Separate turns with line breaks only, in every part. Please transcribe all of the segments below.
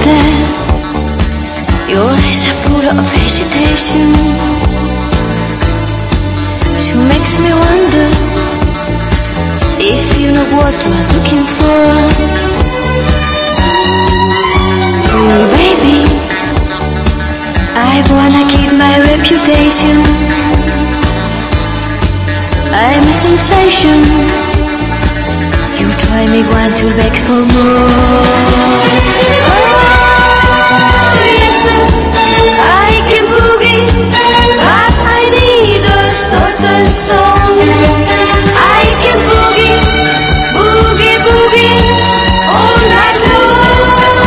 that your eyes are full of hesitation. She makes me wonder if you know what we're looking for. Baby, I wanna keep my reputation. I'm a sensation. You try me once, you'll beg for more. Oh, yes, I can boogie, but I need a certain song. I can boogie, boogie, boogie, all night long.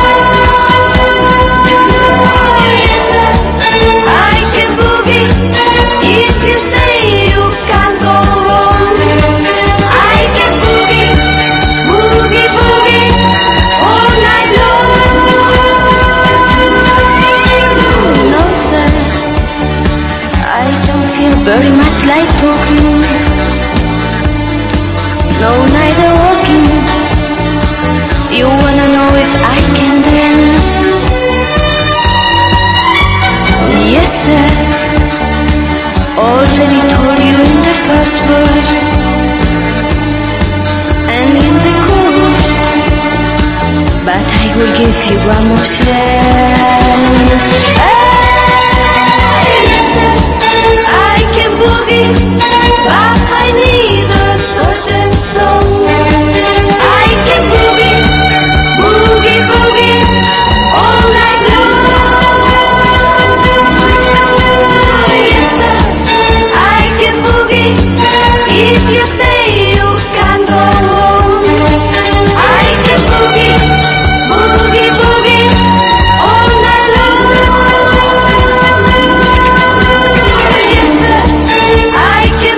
Oh, yes, I can boogie, if you stay you can't go wrong. I can boogie, boogie, boogie, all night long. No sir, I don't feel very much like talking. No, neither walking. You wanna know if I can dance? Yes sir, already told you in the first verse and in the chorus, but I will give you one more chance. Hey, yes sir, I can boogie, but I need a certain song. I can boogie, boogie, boogie, all night long. Yes sir, I can boogie, if you stay you can't go wrong. I can boogie, boogie, boogie, all night long. Yes sir, I can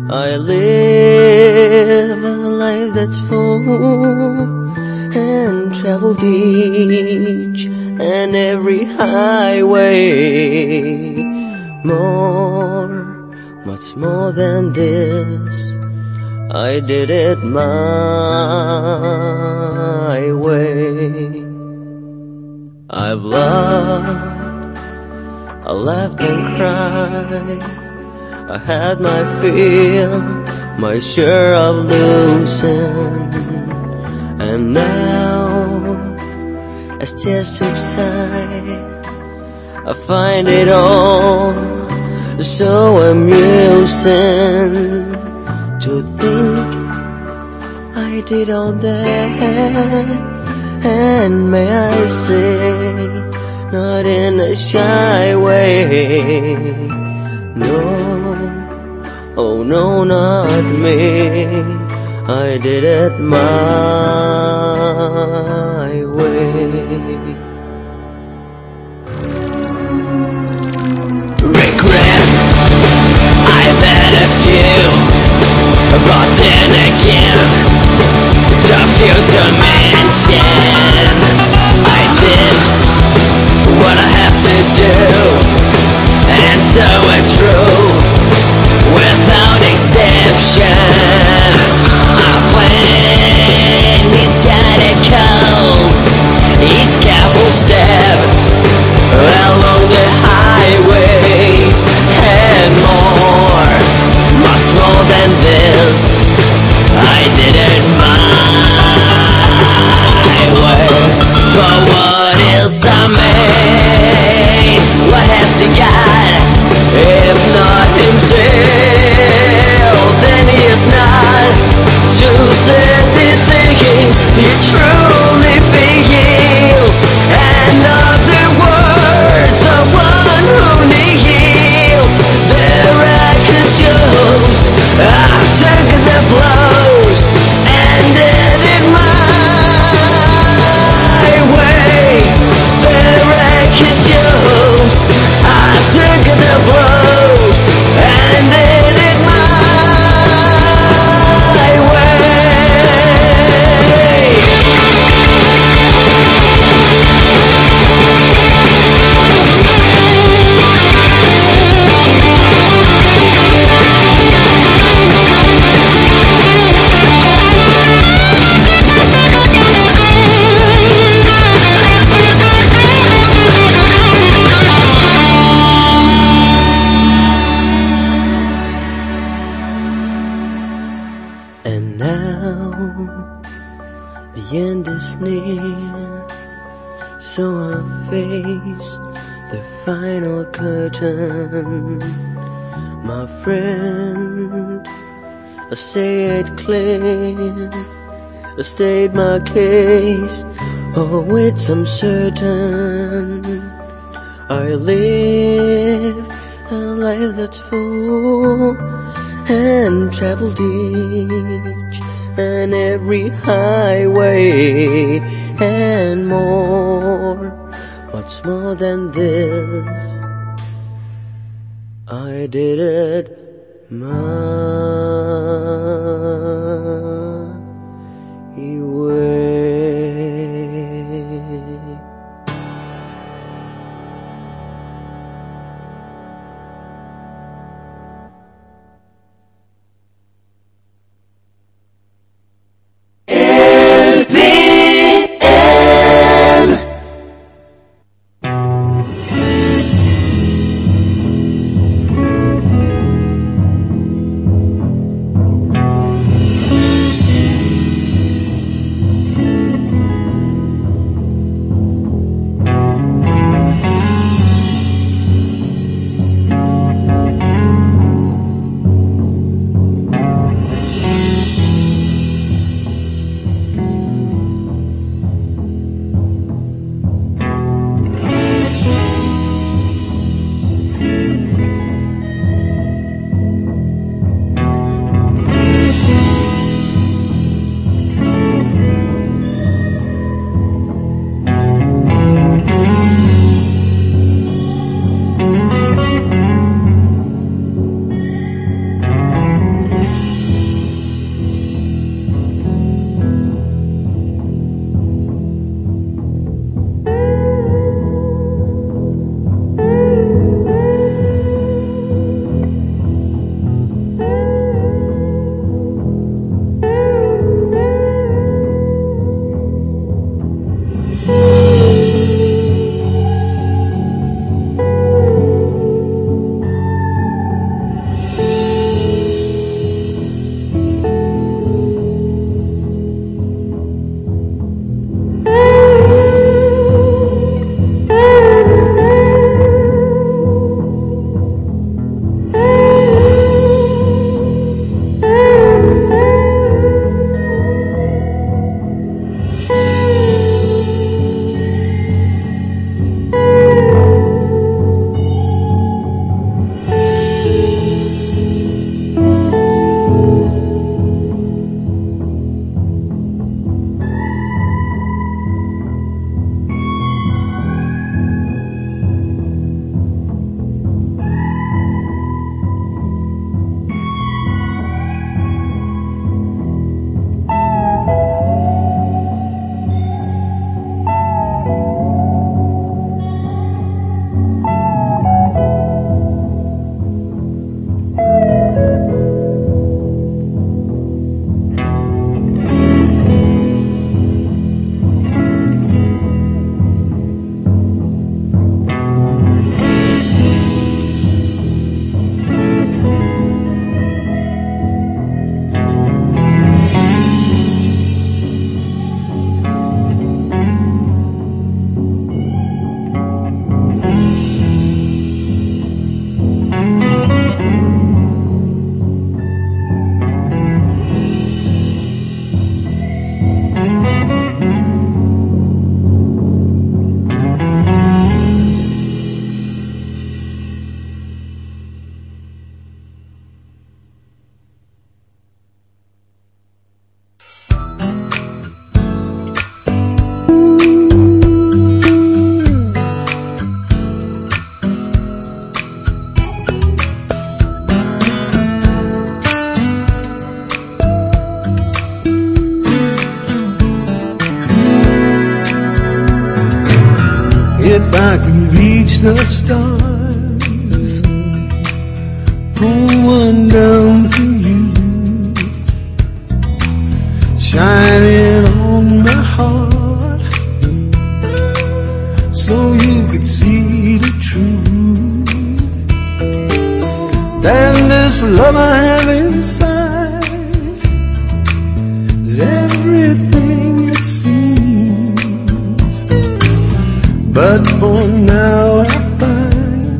I live a life that's full and traveled each and every highway. More, much more than this, I did it my way. I've loved, I laughed and cried, I had my fill, my share of losing. And now, as tears subside, I find it all so amusing to think I did all that, and may I say, not in a shy way. No, oh no, not me, I did it my way.
Regrets, I've had a few, but then again, too few to mention. I did what I had to do, and so it's true, without exception. I plan these tentacles, each careful step along the highway, and more, much more than this, I did it my way. For what is a man? What has he got? If not himself, then he is not. To say the things he truly feels, and other words are one who yields. The record shows I've taken the blows and did it my way. The record shows I've taken the blows and did it my way.
And now the end is near, so I face the final curtain. My friend, I say it clear, I state my case, oh it's I'm certain. I live a life that's full and traveled each and every highway, and more, much more than this, I did it my way.
the stars, pull one down for you, shining on my heart, so you could see the truth. That this love I have inside is everything it seems, but for now I find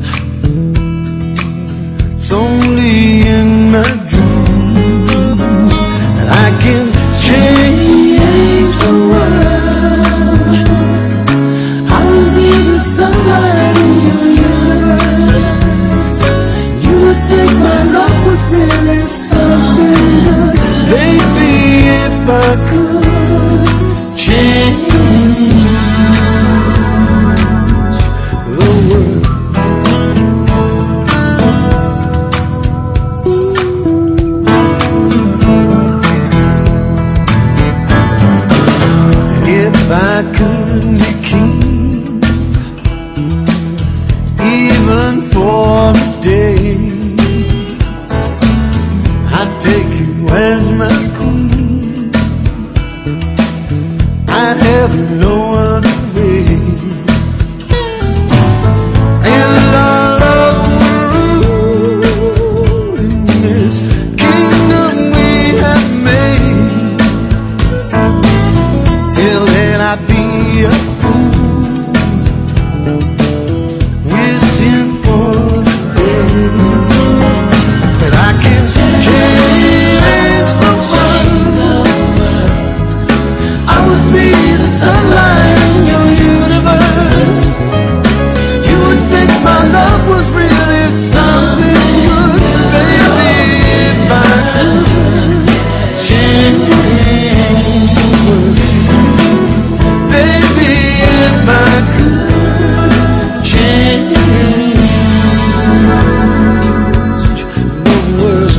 it's only in my dreams that I can change the world. I will be the sunlight in your universe. You would think my love was really something good. Baby, if I could change the world. If I could be king, even for a day, I'd take you as my queen. I'd have no other way. And our love will rule in this kingdom we have made. Till then I'd be a fool, wishing for the day that I can change the world. I would be the sunlight in your universe. You would think my love was really something good. Baby, if I could change the world. Baby, if I could change the world.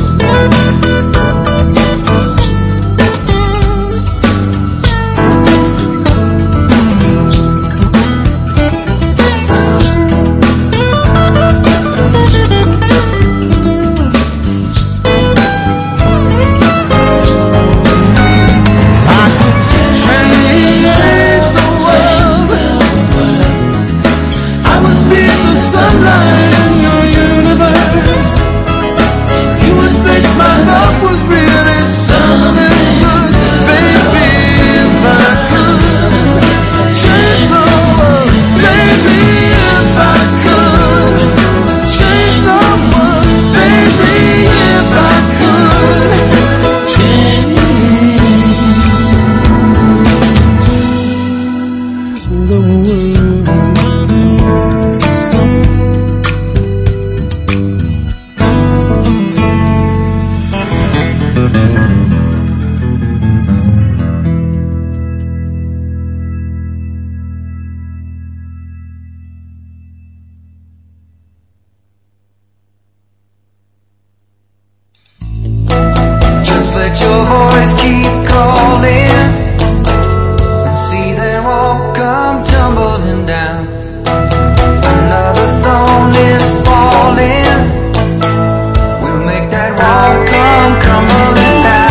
I could change the world. I would be the sunlight in your universe. You would think my love was really something good. Baby, if I could change the world. Baby, if I could change the world. Baby, if I could change the world.
Just let your voice keep calling, and see them all come tumbling down. Another stone is falling, we'll make that rock come crumbling down.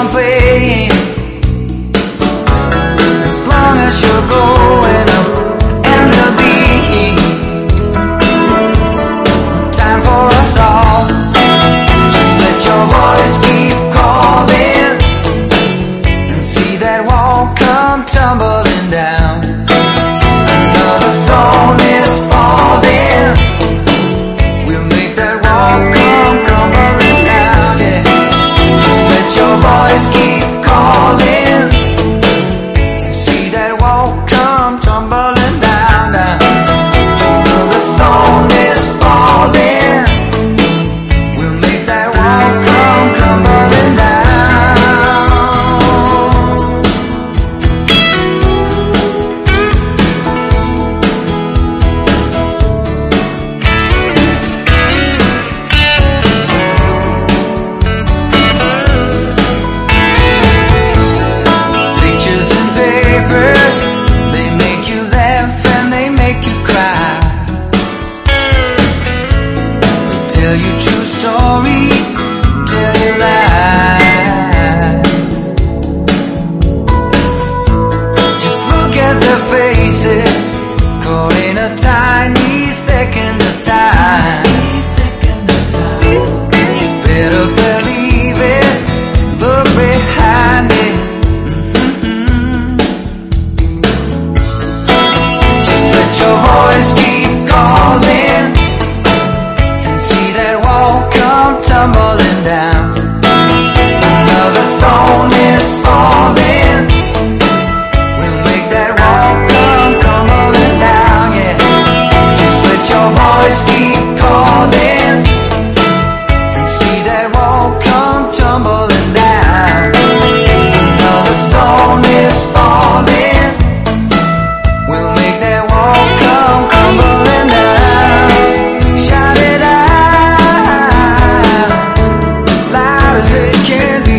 on playing. As long as you're growing up, and there'll be time for us all. Just let your voice keep calling, and see that wall come tumbling down. Another stone is falling. We'll make that wall come crumbling down, yeah. Just let your voice keep calling, see that wall come tumbling down, down. Another stone is falling. We'll make that wall come crumbling down. Pictures and papers, they make you laugh and they make you cry. They tell you true stories, tell you lies. Just look at their faces, caught in a tiny second of time. You better believe it, look behind it. Just let your voice keep calling, and see that wall come tumbling down. Another stone is falling. We'll make that wall come crumbling down, yeah. Just let your voice keep calling, and see that wall come tumbling down. Another stone is falling. We'll make that wall come crumbling down. Shout it out, loud as it can be.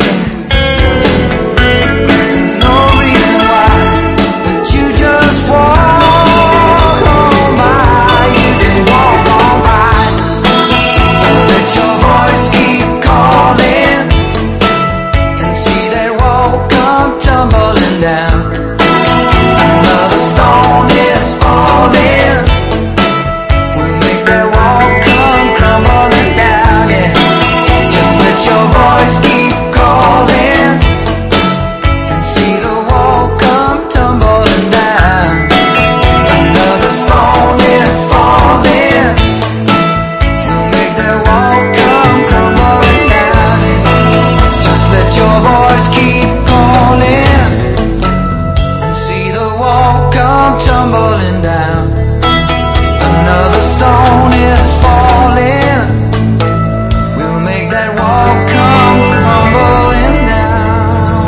There's no reason why that you just walk on by. You just walk on by. Let your voice keep calling, and see that wall come tumbling down. Another stone is falling. We'll make that wall come crumbling down, yeah. Just let your voice keep calling, and see the wall come tumbling down. Another stone is falling. We'll make that wall come crumbling down, yeah. Just let your voice keep calling, see the wall come tumbling down. Another stone is falling. We'll make that wall come crumbling down.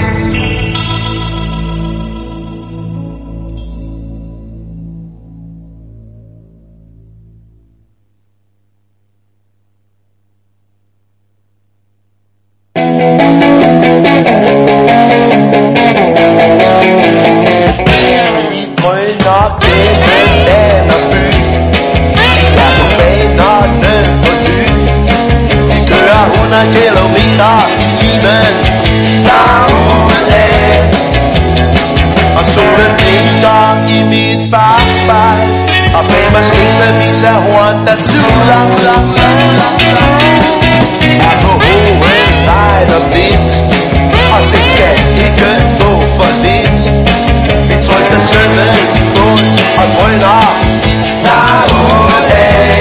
Vi drøner gennem land og by. Vi er på banerne på ny. Vi kører 100 kilometer i timen derudad. Og solen blinker i mit bagspejl, og bag mig snesevis af horn, der tuder. Er på hovedet light og blidt, og det skal ikke få for lidt. Vi trykker sømmen bund og drøner derudad.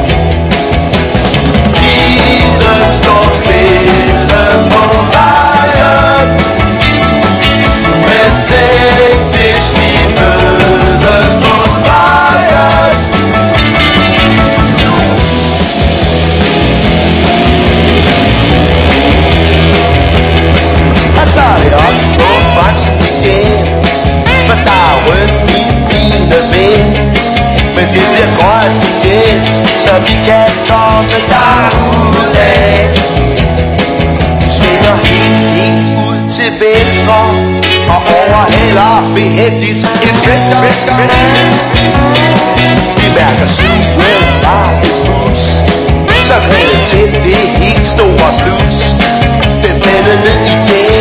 Tiden står stille på vejen, men tænk hvis vi mødes på stregen. Og så er det op på brætsen igen, for der er rødt min fine ven. Men det bliver grønt igen, så vi kan komme derudad. Vi svinger helt ud til venstre, og overhaler behændigt en svensker. Vi mærker sugen fra et bus, så redder til det helt store blues. Den blændende idé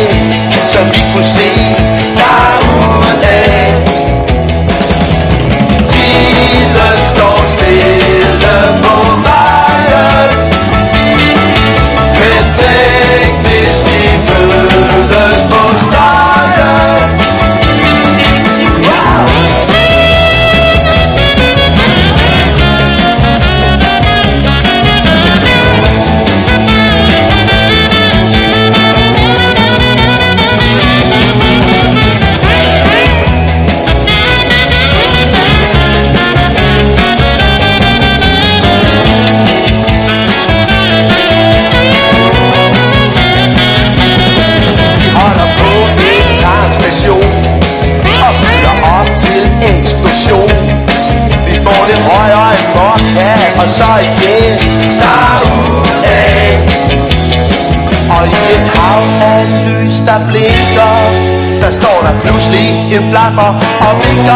lys der blinker. Der står der pludselig en blaffer og vinker.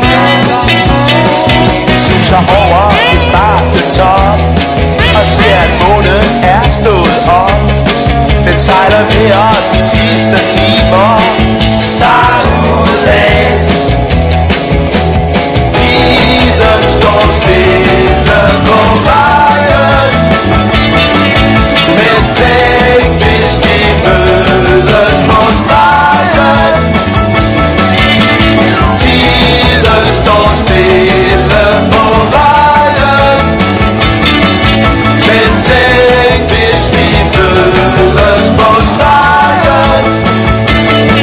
Suser over en bakketop og ser at månen er stået op. Den sejler ved os de sidste timer derudad. Tiden står stille på vejen, men tænk hvis vi mødes på stregen. Tiden står stille på vejen, men tænk hvis vi mødes på stregen.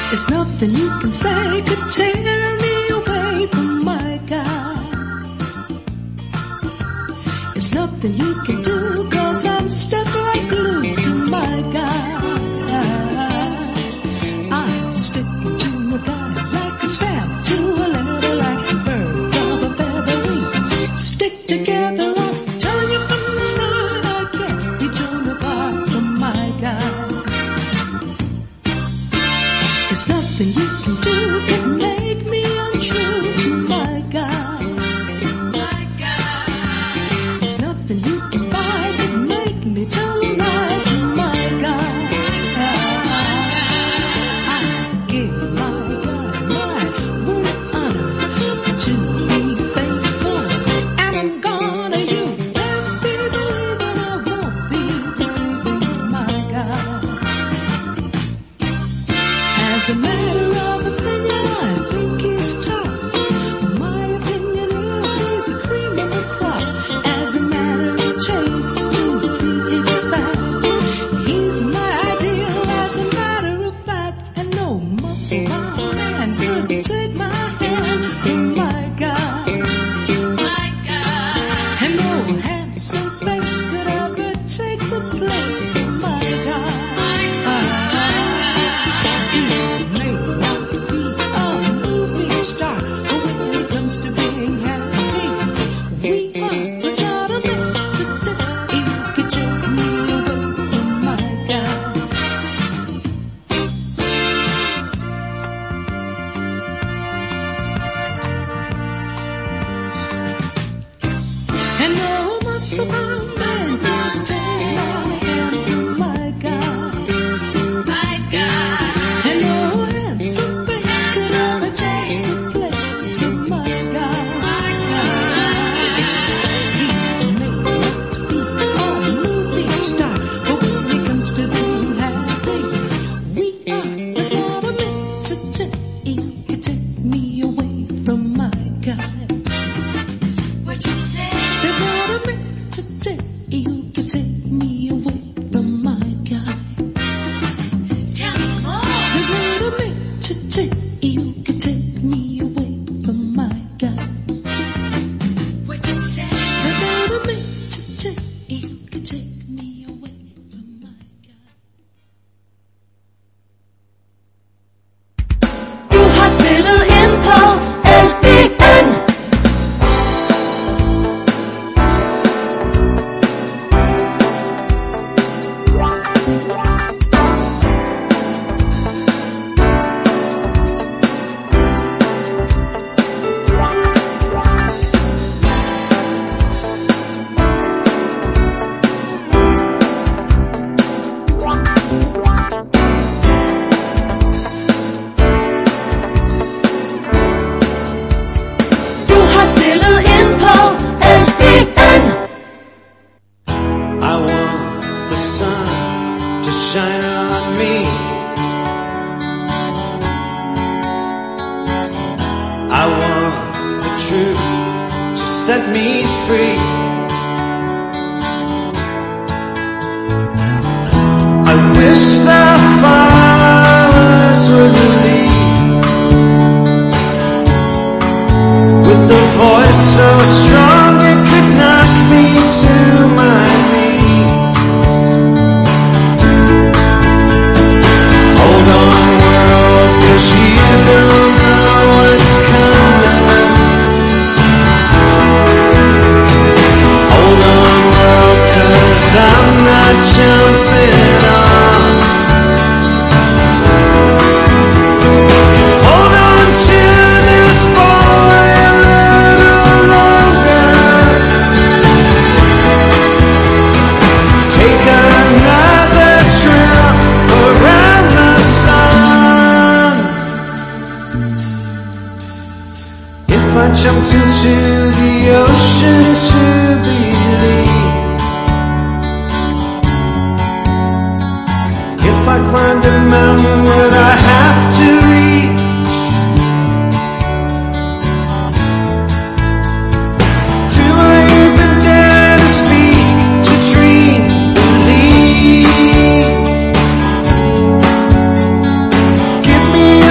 It's nothing you can say could tear me away from my God. It's nothing you can do, 'cause I'm stuck like glue to my God. I'm sticking to my God like a stamp to a letter, like birds of a feather. Stick together, I'll tell you from the start, I can't be torn apart from my God. It's nothing you can do can make me untrue to my God. My God. It's nothing you can buy can make me tell a lie to my God. I give my God my word honor to be faithful, and I'm gonna use best be believing I won't be deceiving my God. As a matter of opinion, I think he's tops. My opinion is he's the cream of the crop. As a matter of taste, to be exact, he's my ideal. As a matter of fact, and no muscle-bound man could take my hand from my God. My God. And no handsome face could ever take the place of my God. My God. He may not be a movie star, but when it comes to being happy, we are. It's not a minute to take. You could take me away from my God. And no muscle-bound man could take my hand from my God. My God. And no handsome face could ever take the place of my God. My God. He may not be a movie star, but when it comes to being happy, we are. It's not a minute to take. You could take me away from my God. What you say? There's not a minute to take. You could take me away from my God. Tell me more. There's not a minute to take. You could take me away from my God. What you say? There's not a minute to take. You could take me away from my God.
Du har spillet ind på LBN. Du har spillet ind på LBN.
I want the sun to shine on me. I want the truth to set me free. I wish the flowers would leave with a voice so strong it could knock me to my knees. Hold on, world, 'cause you don't know what's coming. Hold on, world, 'cause I'm not jumping on. Hold on to this boy a little longer. Take another trip around the sun. If I jumped into the ocean to believe, if I climbed a mountain, would I have to reach? Do I even dare to speak, to dream, believe? Give me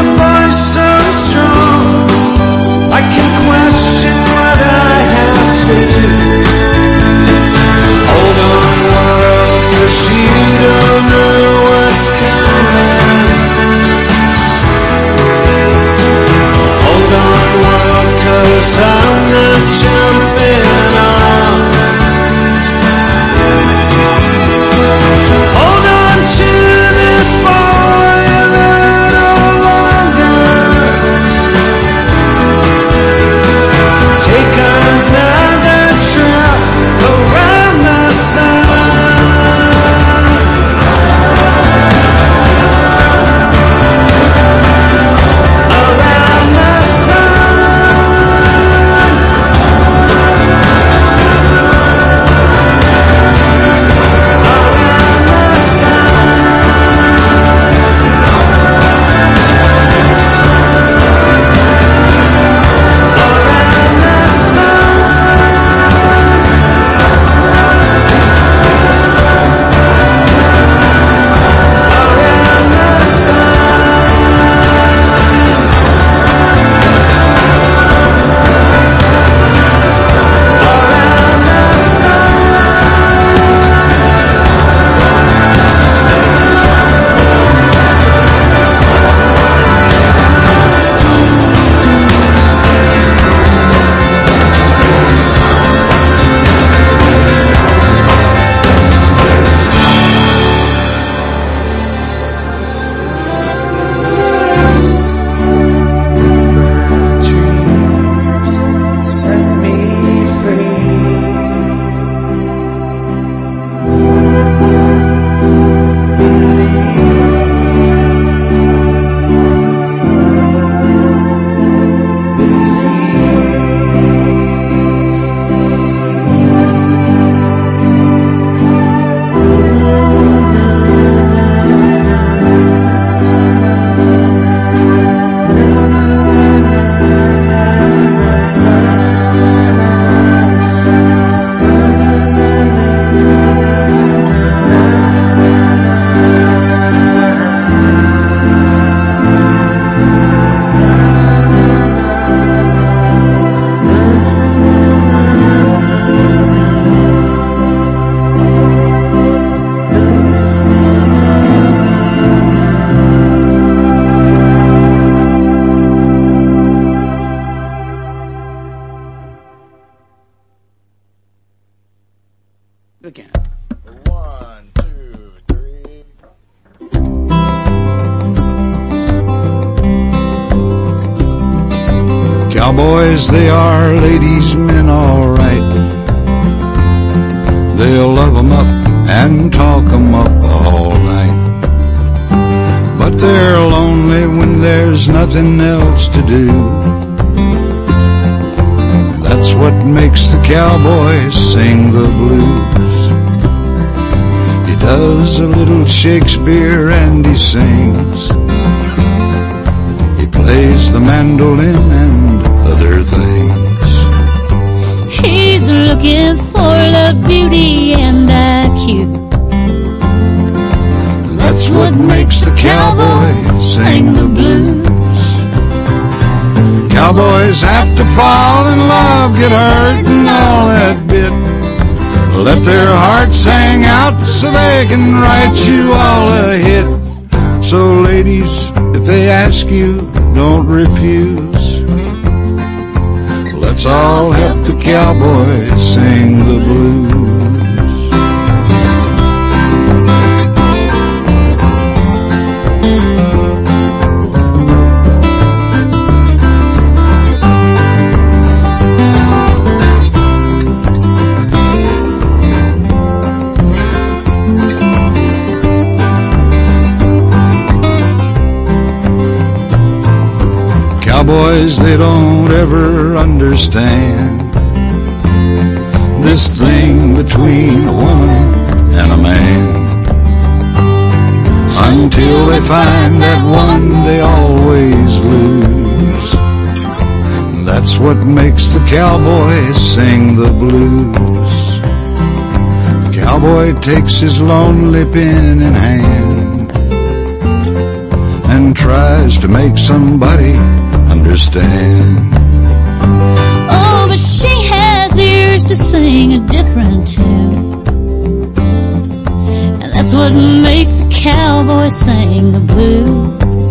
Cowboys, they are ladies' men, all right. They'll love 'em up and talk 'em up all night. But they're lonely when there's nothing else to do. That's what makes the cowboy sing the blues. He does a little Shakespeare and he sings. He plays the mandolin and other things.
He's looking for love, beauty, and IQ.
That's what makes the cowboy sing the blues. Cowboys have to fall in love, get hurt and all that bit. Let their hearts hang out so they can write you all a hit. So ladies, if they ask you, don't refuse. Let's all help the cowboy sing the blues. Cowboys, they don't ever understand this thing between a woman and a man. Until they find that one they always lose. That's what makes the cowboy sing the blues. The cowboy takes his lonely pen in hand and tries to make somebody understand.
Oh, but she has ears to sing a different tune. And that's what makes the cowboy sing the blues.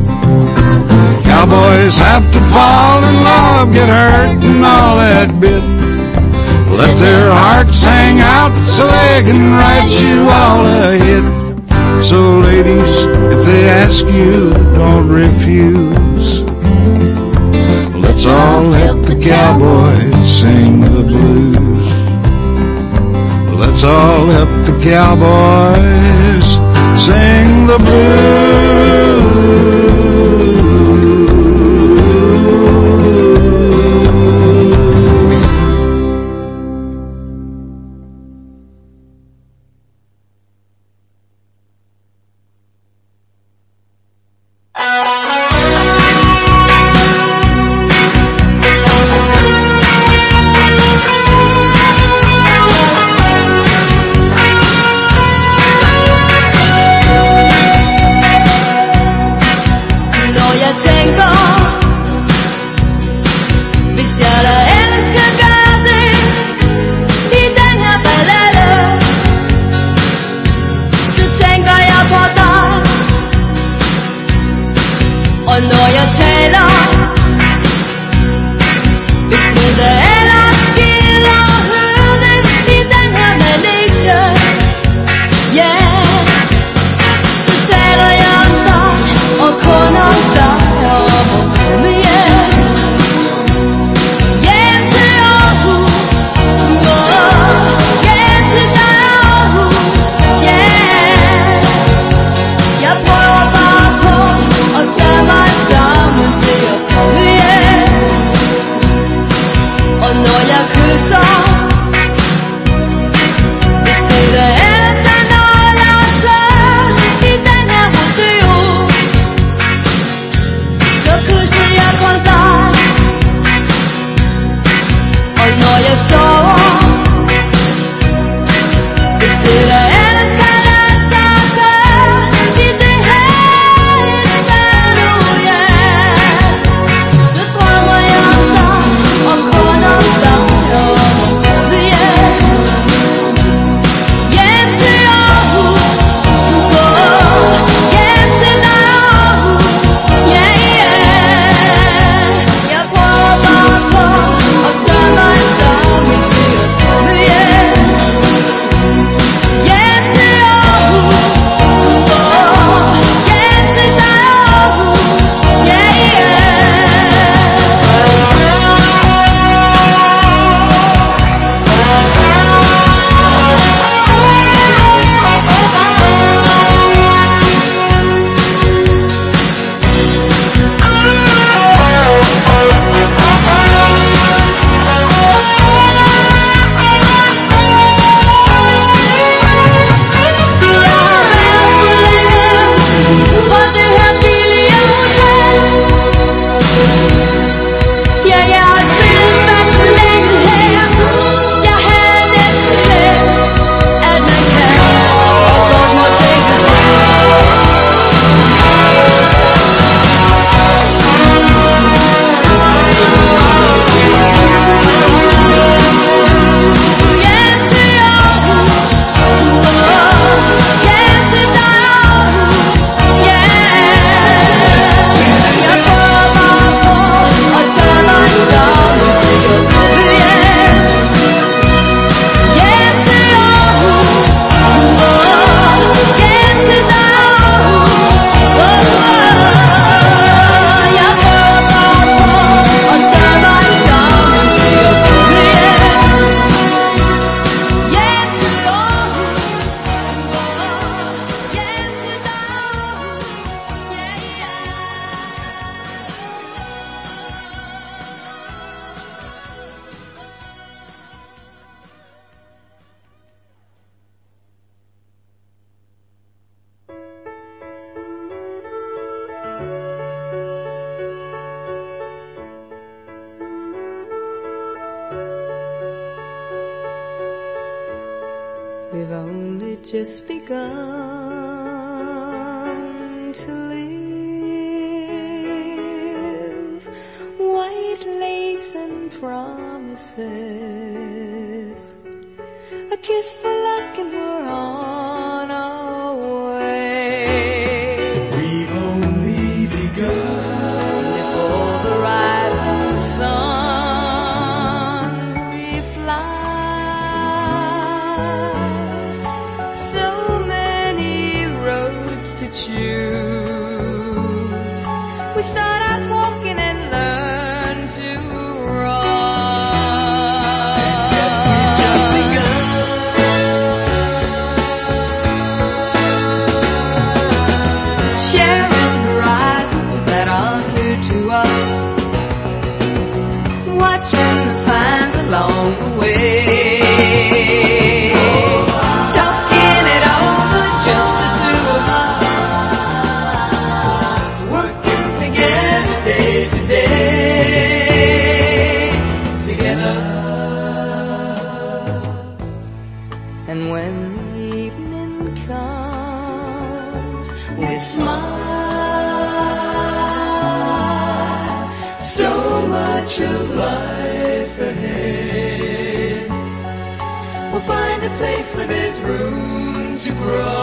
Cowboys have to fall in love, get hurt and all that bit. Let their hearts hang out so they can write you all a hit. So ladies, if they ask you, don't refuse. Let's all help the cowboy sing the blues. Let's all help the cowboys sing the blues.
Tengo Bisiara eres cagade Di denga belele Su tenga ya poda Ono ya tela Bismude elas gila Hude di denga melisha Yeah Su tela ya da O konanda Vestida eres la noia
just begun to live. White lace and promises, a kiss for luck and we're on our way.
We've only begun.
Before the rising sun we fly. So many roads to choose. We start out walking and learn to sharing horizons that are new to us, watching the signs along the way, talking it over, just the two of us, working together day to day, together. And when the evening comes, we smile, so much of life ahead. We'll find a place where there's room to grow.